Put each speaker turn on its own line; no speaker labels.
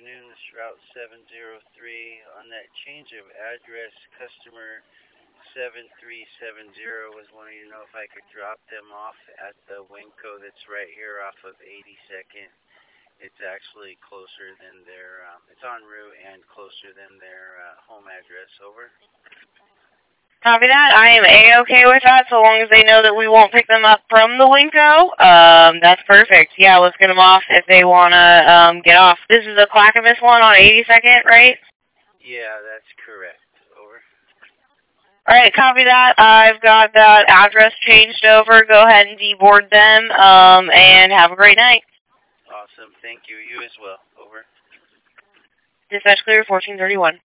afternoon. This is Route 703. On that change of address, customer 7370 was wanting to know if I could drop them off at the Winco that's right here off of 82nd. It's actually closer than their, it's en route and closer than their home address. Over.
Copy that. I am A-okay with that, so long as they know that we won't pick them up from the Winco. That's perfect. Yeah, let's get them off if they want to get off. This is the Clackamas one on 82nd, right?
Yeah, that's correct. Over.
All right, copy that. I've got that address changed over. Go ahead and deboard them, and have a great night.
Awesome. Thank you. You as well. Over.
Dispatch clear, 1431.